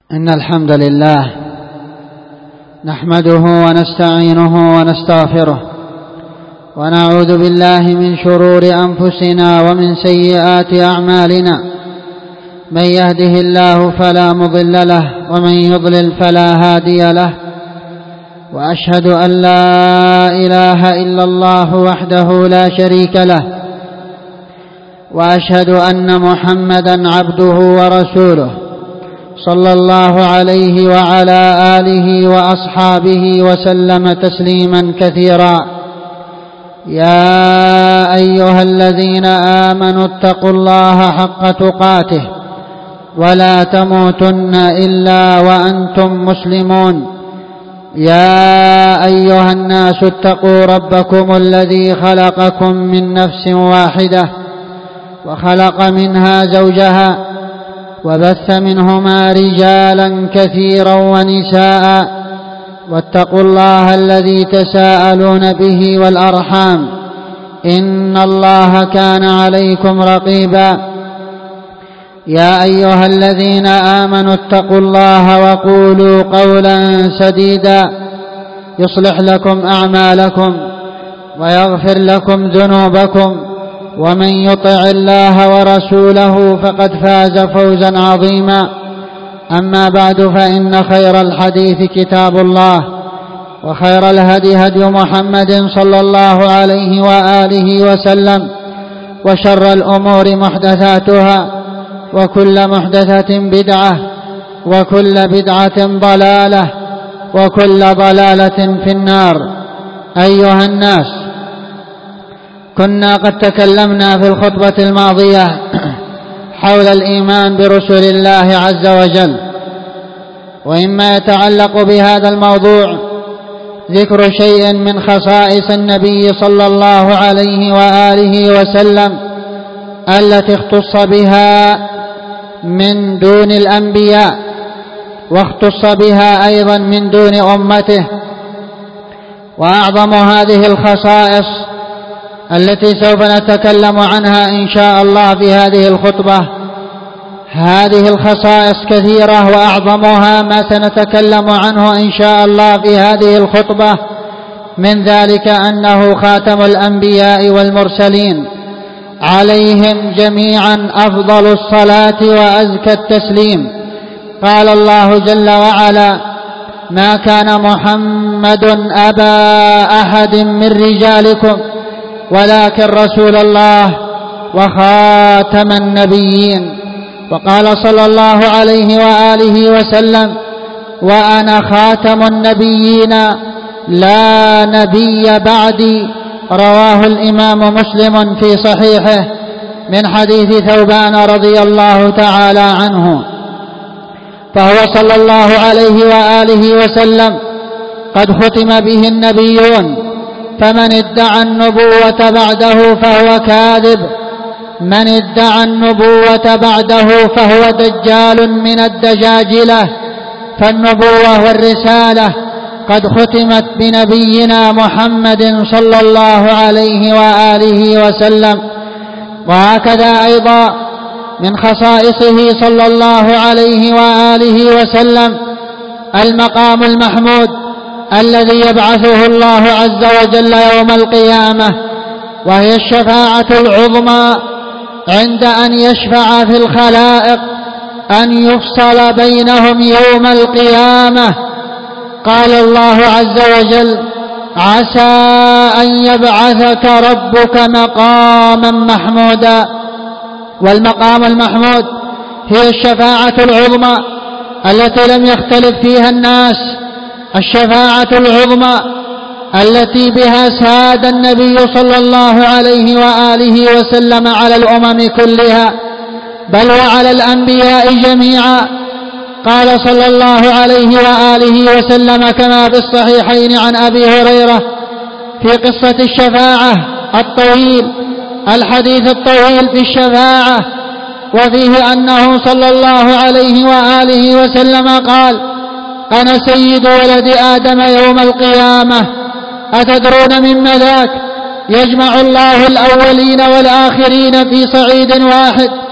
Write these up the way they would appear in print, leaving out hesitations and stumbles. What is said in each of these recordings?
إن الحمد لله نحمده ونستعينه ونستغفره ونعوذ بالله من شرور أنفسنا ومن سيئات أعمالنا. من يهده الله فلا مضل له ومن يضلل فلا هادي له، وأشهد أن لا إله إلا الله وحده لا شريك له، وأشهد أن محمدًا عبده ورسوله صلى الله عليه وعلى آله وأصحابه وسلم تسليما كثيرا. يا أيها الذين آمنوا اتقوا الله حق تقاته ولا تموتن إلا وأنتم مسلمون. يا أيها الناس اتقوا ربكم الذي خلقكم من نفس واحدة وخلق منها زوجها وبث منهما رجالا كثيرا ونساء، واتقوا الله الذي تساءلون به والأرحام إن الله كان عليكم رقيبا. يا أيها الذين آمنوا اتقوا الله وقولوا قولا سديدا يصلح لكم أعمالكم ويغفر لكم ذنوبكم، ومن يطع الله ورسوله فقد فاز فوزا عظيما. أما بعد، فإن خير الحديث كتاب الله، وخير الهدي هدي محمد صلى الله عليه وآله وسلم، وشر الأمور محدثاتها، وكل محدثة بدعة، وكل بدعة ضلالة، وكل ضلالة في النار. أيها الناس، كنا قد تكلمنا في الخطبة الماضية حول الإيمان برسل الله عز وجل، وإما يتعلق بهذا الموضوع ذكر شيء من خصائص النبي صلى الله عليه وآله وسلم التي اختص بها من دون الأنبياء، واختص بها أيضا من دون أمته. وأعظم هذه الخصائص التي سوف نتكلم عنها إن شاء الله في هذه الخطبة، هذه الخصائص كثيرة، وأعظمها ما سنتكلم عنه إن شاء الله في هذه الخطبة، من ذلك أنه خاتم الأنبياء والمرسلين، عليهم جميعا أفضل الصلاة وأزكى التسليم. قال الله جل وعلا: ما كان محمد أبا أحد من رجالكم ولكن رسول الله وخاتم النبيين. وقال صلى الله عليه وآله وسلم: وأنا خاتم النبيين لا نبي بعدي. رواه الإمام مسلم في صحيحه من حديث ثوبان رضي الله تعالى عنه. فهو صلى الله عليه وآله وسلم قد ختم به النبيون، فمن ادعى النبوة بعده فهو كاذب. من ادعى النبوة بعده فهو دجال من الدجاجلة. فالنبوة والرسالة قد ختمت بنبينا محمد صلى الله عليه وآله وسلم. وهكذا أيضا من خصائصه صلى الله عليه وآله وسلم المقام المحمود الذي يبعثه الله عز وجل يوم القيامة، وهي الشفاعة العظمى عند أن يشفع في الخلائق أن يفصل بينهم يوم القيامة. قال الله عز وجل: عسى أن يبعثك ربك مقاما محمودا. والمقام المحمود هي الشفاعة العظمى التي لم يختلف فيها الناس، الشفاعة العظمى التي بها ساد النبي صلى الله عليه وآله وسلم على الأمم كلها، بل وعلى الأنبياء جميعا. قال صلى الله عليه وآله وسلم كما في الصحيحين عن أبي هريرة في قصة الشفاعة الطويل، الحديث الطويل في الشفاعة، وفيه أنه صلى الله عليه وآله وسلم قال: أنا سيد ولد آدم يوم القيامة. أتدرون مما ذاك؟ يجمع الله الأولين والآخرين في صعيد واحد،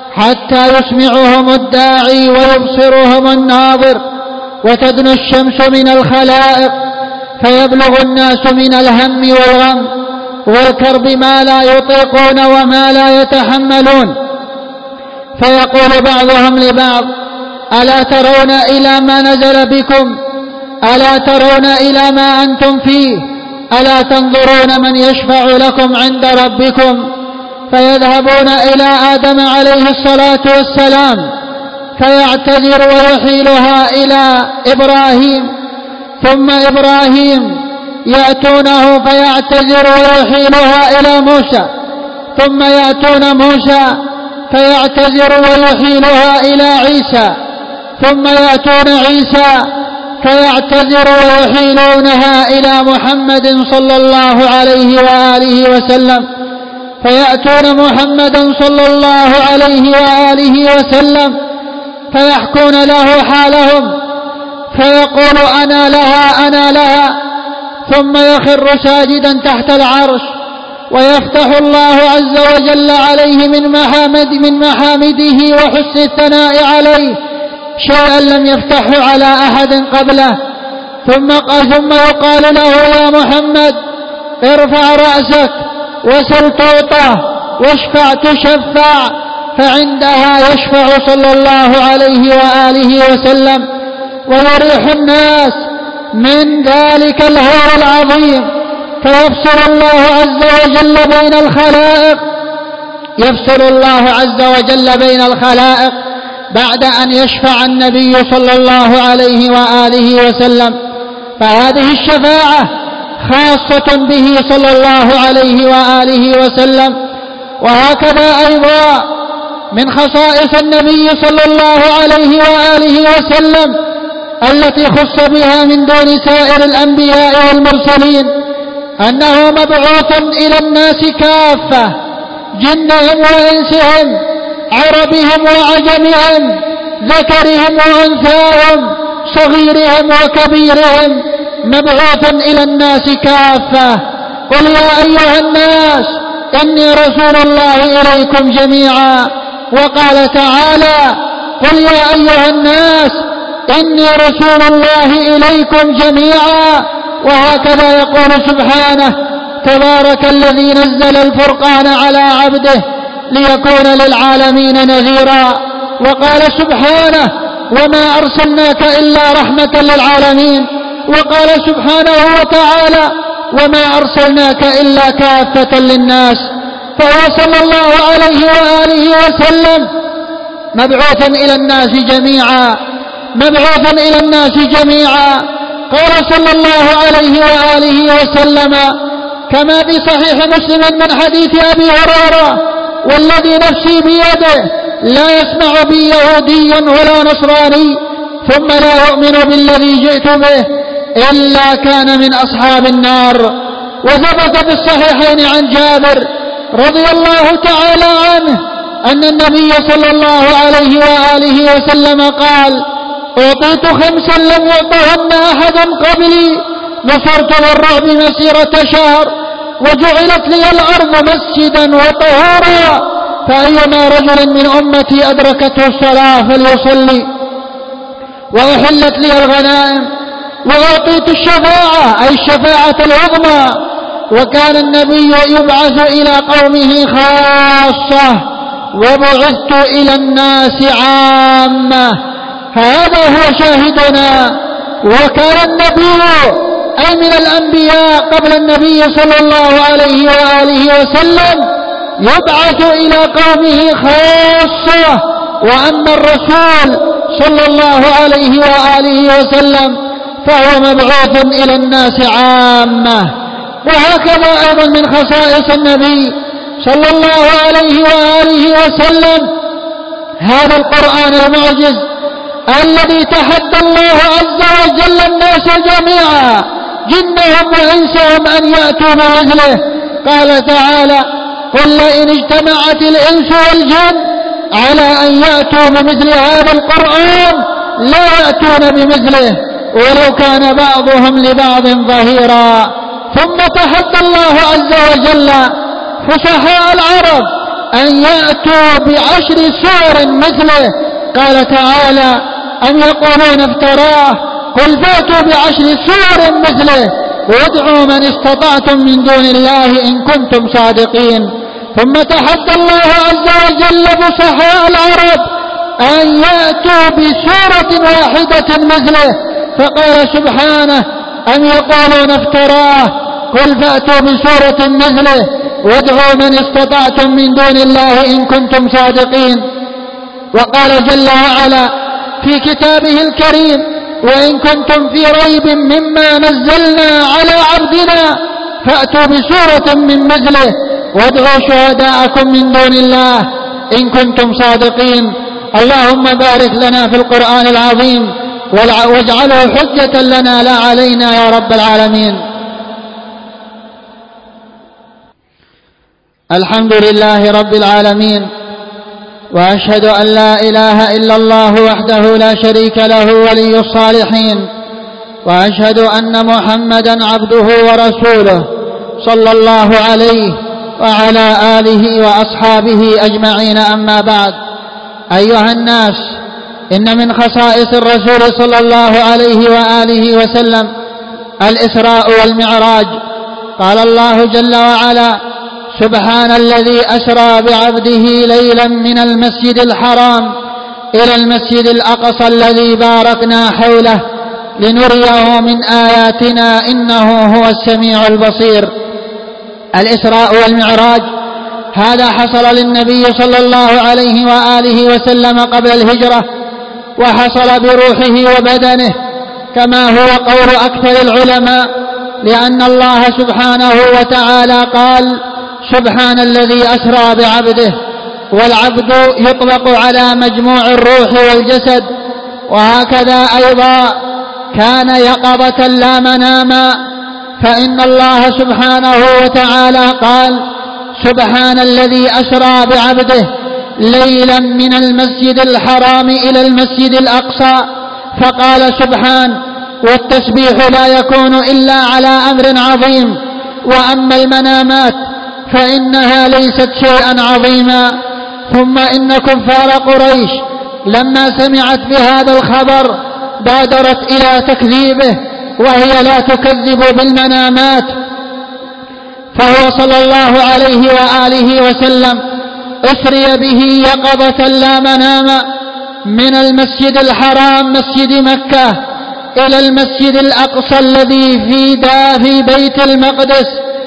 حتى يسمعهم الداعي ويبصرهم الناظر، وتدنو الشمس من الخلائق فيبلغ الناس من الهم والغم والكرب ما لا يطيقون وما لا يتحملون، فيقول بعضهم لبعض: ألا ترون إلى ما نزل بكم؟ ألا ترون إلى ما أنتم فيه؟ ألا تنظرون من يشفع لكم عند ربكم؟ فيذهبون إلى آدم عليه الصلاة والسلام فيعتذر ويحيلها إلى إبراهيم، ثم إبراهيم يأتونه فيعتذر ويحيلها إلى موسى، ثم يأتون موسى فيعتذر ويحيلها إلى عيسى، ثم يأتون عيسى فيعتذر ويحيلونها إلى محمد صلى الله عليه وآله وسلم، فيأتون محمدا صلى الله عليه وآله وسلم فيحكون له حالهم فيقول: أنا لها أنا لها، ثم يخر ساجدا تحت العرش، ويفتح الله عز وجل عليه من محامده وحسن الثناء عليه شيئا لم يفتحه على أحد قبله، ثم يقال له: يا محمد ارفع رأسك وسل تعطى واشفع تشفع، فعندها يشفع صلى الله عليه وآله وسلم ويريح الناس من ذلك الهول العظيم، فيفصل الله عز وجل بين الخلائق بعد أن يشفع النبي صلى الله عليه وآله وسلم. فهذه الشفاعة خاصة به صلى الله عليه وآله وسلم. وهكذا أيضا من خصائص النبي صلى الله عليه وآله وسلم التي خص بها من دون سائر الأنبياء والمرسلين أنه مبعوث إلى الناس كافة، جنهم وإنسهم، عربهم وعجمهم، ذكرهم وأنثاهم، صغيرهم وكبيرهم، مبعوث إلى الناس كافة. قل يا أيها الناس إني رسول الله إليكم جميعا. وقال تعالى: قل يا أيها الناس إني رسول الله إليكم جميعا. وهكذا يقول سبحانه: تبارك الذي نزل الفرقان على عبده ليكون للعالمين نذيرا. وقال سبحانه: وما أرسلناك إلا رحمة للعالمين. وقال سبحانه وتعالى: وما أرسلناك إلا كافة للناس. فهو صلى الله عليه وآله وسلم مبعوث إلى الناس جميعا، مبعوث إلى الناس جميعا. قال صلى الله عليه وآله وسلم كما في صحيح مسلم من حديث أبي هريرة: والذي نفسي بيده لا يسمع بي يهودي ولا نصراني ثم لا يؤمن بالذي جئت به إلا كان من أصحاب النار. وثبت في الصحيحين عن جابر رضي الله تعالى عنه أن النبي صلى الله عليه وآله وسلم قال: أعطيت 5 لم يعطهن أحد قبلي، نصرت بالرعب مسيرة شهر، وجعلت لي الأرض مسجدا وطهورا، فأيما رجل من أمتي أدركته الصلاة فليصلي، وأحلت لي الغنائم، وأعطيت الشفاعة أي الشفاعة العظمى. وكان النبي يبعث إلى قومه خاصة وبعثت إلى الناس عامة. هذا هو شاهدنا. وكان النبي أي من الأنبياء قبل النبي صلى الله عليه وآله وسلم يبعث إلى قومه خاصة، وأما الرسول صلى الله عليه وآله وسلم فهو مبعوث إلى الناس عامة. وهكذا أيضا من خصائص النبي صلى الله عليه وآله وسلم هذا القرآن المعجز الذي تحدى الله عز وجل الناس جميعا جنهم وإنسهم أن يأتوا بمثله. قال تعالى: قل لئن اجتمعت الإنس والجن على أن يأتوا بمثل هذا القرآن لا يأتون بمثله ولو كان بعضهم لبعض ظهيرا. ثم تحدى الله عز وجل فصحاء العرب أن يأتوا ب10 سور مثله. قال تعالى: أم يقولون افتراه، قل فأتوا ب10 سور مثله وادعوا من استطعتم من دون الله إن كنتم صادقين. ثم تحدى الله عز وجل فصحاء العرب أن يأتوا بسورة واحدة مثله، فقال سبحانه: أم يقولون افتراه، قل فأتوا بسورة مثله وادعوا من استطعتم من دون الله إن كنتم صادقين. وقال جل وعلا في كتابه الكريم: وإن كنتم في ريب مما نزلنا على عبدنا فأتوا بسورة من مثله وادعوا شهداءكم من دون الله إن كنتم صادقين. اللهم بارك لنا في القرآن العظيم واجعله حجة لنا لا علينا يا رب العالمين. الحمد لله رب العالمين، وأشهد أن لا إله إلا الله وحده لا شريك له ولي الصالحين، وأشهد أن محمدا عبده ورسوله صلى الله عليه وعلى آله وأصحابه أجمعين. أما بعد، أيها الناس، إن من خصائص الرسول صلى الله عليه وآله وسلم الإسراء والمعراج. قال الله جل وعلا: سبحان الذي أسرى بعبده ليلا من المسجد الحرام إلى المسجد الأقصى الذي باركنا حوله لنريه من آياتنا إنه هو السميع البصير. الإسراء والمعراج هذا حصل للنبي صلى الله عليه وآله وسلم قبل الهجرة، وحصل بروحه وبدنه كما هو قول أكثر العلماء، لأن الله سبحانه وتعالى قال: سبحان الذي أسرى بعبده، والعبد يطلق على مجموع الروح والجسد. وهكذا أيضا كان يقظة لا مناما، فإن الله سبحانه وتعالى قال: سبحان الذي أسرى بعبده ليلا من المسجد الحرام إلى المسجد الأقصى، فقال سبحان. والتسبيح لا يكون إلا على أمر عظيم، وأما المنامات فإنها ليست شيئا عظيما. ثم إن كفار قريش لما سمعت بهذا الخبر بادرت إلى تكذيبه، وهي لا تكذب بالمنامات. فهو صلى الله عليه وآله وسلم أسري به يقظة لا منام من المسجد الحرام مسجد مكة إلى المسجد الأقصى الذي في بيت المقدس،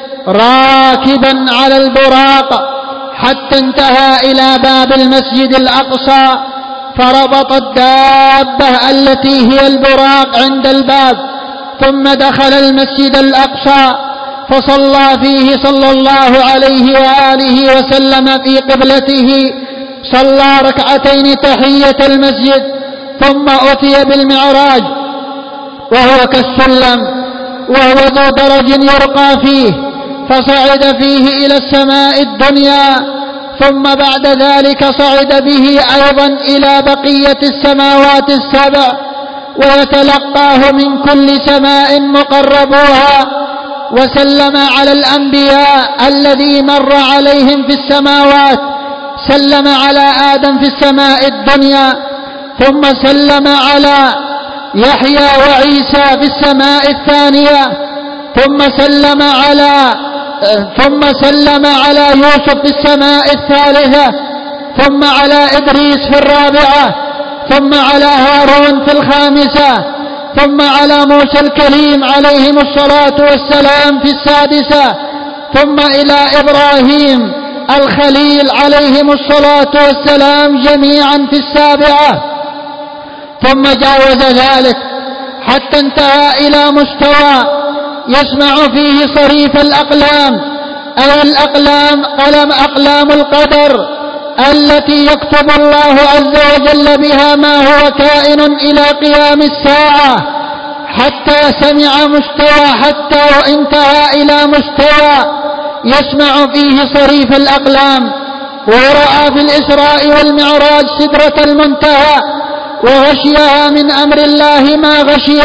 راكبا على البراق حتى انتهى إلى باب المسجد الأقصى، فربط الدابة التي هي البراق عند الباب، ثم دخل المسجد الأقصى فصلى فيه صلى الله عليه وآله وسلم في قبلته، صلى ركعتين تحية المسجد، ثم أتي بالمعراج وهو كالسلم، وهو ذو درج يرقى فيه، فصعد فيه إلى السماء الدنيا، ثم بعد ذلك صعد به أيضا إلى بقية السماوات السبع، ويتلقاه من كل سماء مقربوها، وسلم على الأنبياء الذي مر عليهم في السماوات، سلم على آدم في السماء الدنيا، ثم سلم على يحيى وعيسى في السماء الثانية، ثم سلم على يوسف في السماء الثالثة، ثم على إدريس في الرابعة، ثم على هارون في الخامسة، ثم على موسى الكليم عليهم الصلاة والسلام في السادسة، ثم إلى إبراهيم الخليل عليهم الصلاة والسلام جميعا في السابعة، ثم جاوز ذلك حتى انتهى إلى مستوى يسمع فيه صريف الأقلام، أي الأقلام أقلام القدر التي يكتب الله عز وجل بها ما هو كائن إلى قيام الساعة، حتى سمع مستوى، حتى وانتهى إلى مستوى يسمع فيه صريف الأقلام. ورأى في الإسراء والمعراج سدرة المنتهى، وغشيها من أمر الله ما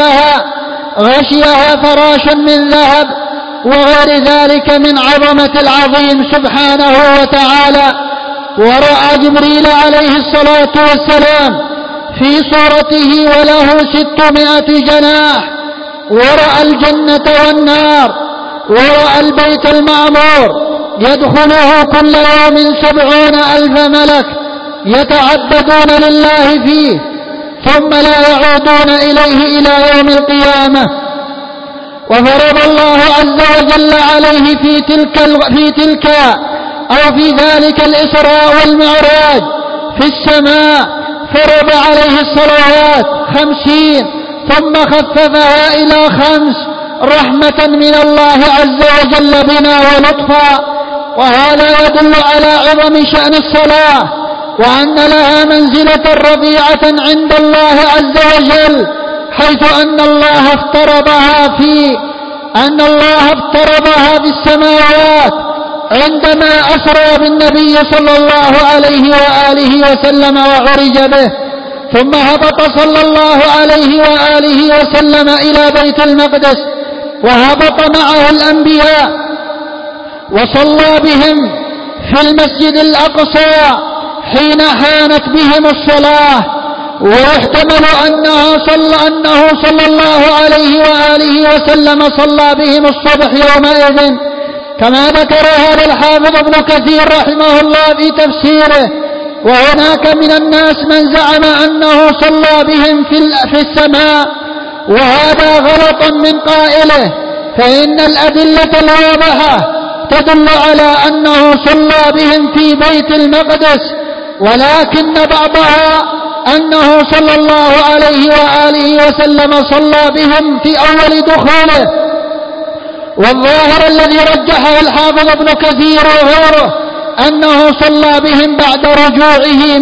غشيها فراش من ذهب وغير ذلك من عظمة العظيم سبحانه وتعالى. ورأى جبريل عليه الصلاة والسلام في صورته وله 600 جناح، ورأى الجنة والنار، ورأى البيت المعمور يدخله كل يوم 70,000 ملك يتعبدون لله فيه ثم لا يعودون إليه إلى يوم القيامة. وفرض الله عز وجل عليه في ذلك الإسراء والمعراج في السماء، فرض عليه الصلوات 50 ثم خففها إلى 5 رحمة من الله عز وجل بنا ولطفا. وهذا يدل على عظم شأن الصلاة وأن لها منزلة رفيعة عند الله عز وجل، حيث أن الله افترضها في السماوات عندما أسرى بالنبي صلى الله عليه وآله وسلم وعرج به، ثم هبط صلى الله عليه وآله وسلم إلى بيت المقدس وهبط معه الأنبياء وصلى بهم في المسجد الأقصى حين حانت بهم الصلاة. ويحتمل أنه صلى الله عليه وآله وسلم صلى بهم الصبح يومئذ، كما ذكر هذا الحافظ ابن كثير رحمه الله في تفسيره. وهناك من الناس من زعم أنه صلى بهم في السماء، وهذا غلط من قائله، فإن الأدلة الواضحة تدل على أنه صلى بهم في بيت المقدس، ولكن بعضها أنه صلى الله عليه وآله وسلم صلى بهم في أول دخوله. والظاهر الذي رجحه الحافظ ابن كثير وغيره أنه صلى بهم بعد رجوعه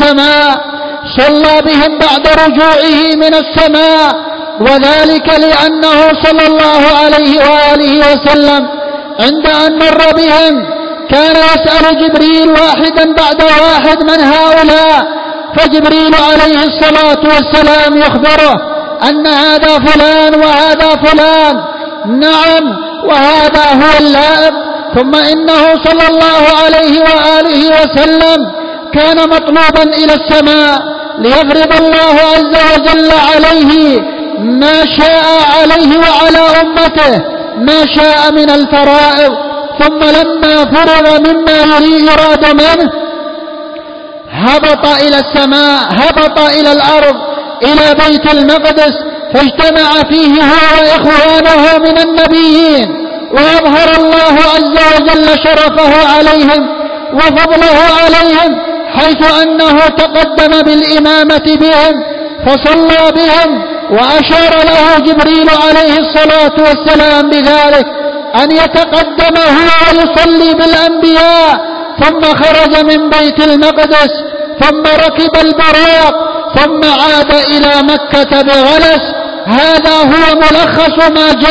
من السماء، وذلك لأنه صلى الله عليه وآله وسلم عند أن مر بهم كان يسأل جبريل واحدا بعد واحد من هؤلاء، فجبريل عليه الصلاة والسلام يخبره أن هذا فلان وهذا فلان، نعم وهذا هو اللائق. ثم إنه صلى الله عليه وآله وسلم كان مطلوبا إلى السماء ليفرض الله عز وجل عليه ما شاء عليه وعلى أمته ما شاء من الفرائض. ثم لما فرغ مما يراد منه هبط إلى السماء، هبط إلى الأرض إلى بيت المقدس، فاجتمع فيه هو وإخوانه من النبيين، وأظهر الله عز وجل شرفه عليهم وفضله عليهم، حيث أنه تقدم بالإمامة بهم فصلى بهم، وأشار له جبريل عليه الصلاة والسلام بذلك أن يتقدم هو ويصلي بالأنبياء، ثم خرج من بيت المقدس ثم ركب البراق ثم عاد إلى مكة بغلس. هذا هو ملخص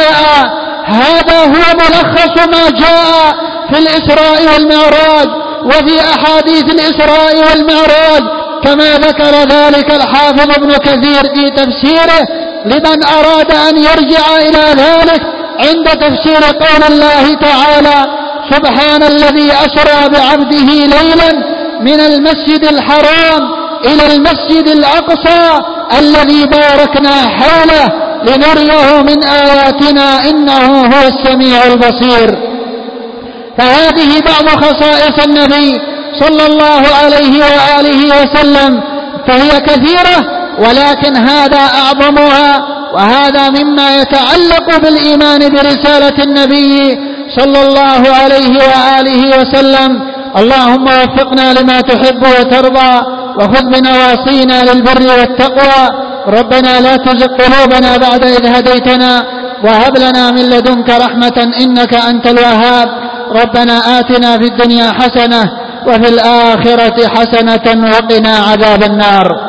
ما جاء في الإسراء والمعراج وفي أحاديث الإسراء والمعراج، كما ذكر ذلك الحافظ ابن كثير في تفسيره لمن أراد أن يرجع إلى ذلك عند تفسير قول الله تعالى: سبحان الذي أسرى بعبده ليلا من المسجد الحرام إلى المسجد الأقصى الذي باركنا حوله لنريه من آياتنا إنه هو السميع البصير. فهذه بعض خصائص النبي صلى الله عليه وآله وسلم، فهي كثيرة، ولكن هذا أعظمها، وهذا مما يتعلق بالإيمان برسالة النبي صلى الله عليه وآله وسلم. اللهم وفقنا لما تحب وترضى، وخذ بنواصينا للبر والتقوى. ربنا لا تزغ قلوبنا بعد إذ هديتنا، وهب لنا من لدنك رحمة إنك أنت الوهاب. ربنا آتنا في الدنيا حسنة وفي الآخرة حسنة وقنا عذاب النار.